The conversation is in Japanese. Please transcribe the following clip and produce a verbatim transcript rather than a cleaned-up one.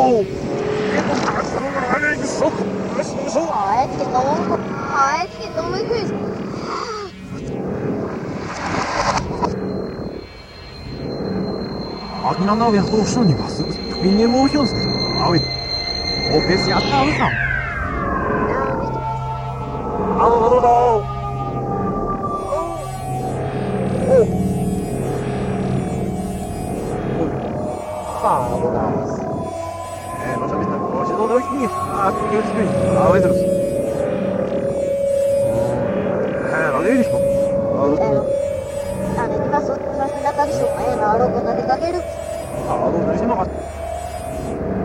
Oh, ik kom uit van een sok. Zo. Ah, het is nog. Ah, het is nog een kus. 아기나나 왜 호수니 봤어? 그게 뭐였어? 아왜 오페스 야타 우상. 아우우우. Ah, bonais. É, nós já estamos hoje não deu aqui. Ah, que eu descobri. Ah, vai trouxe. É, não deu isso. あの、今そんな中でしょうかね、なるほど、出かける。 あ、どうしようか。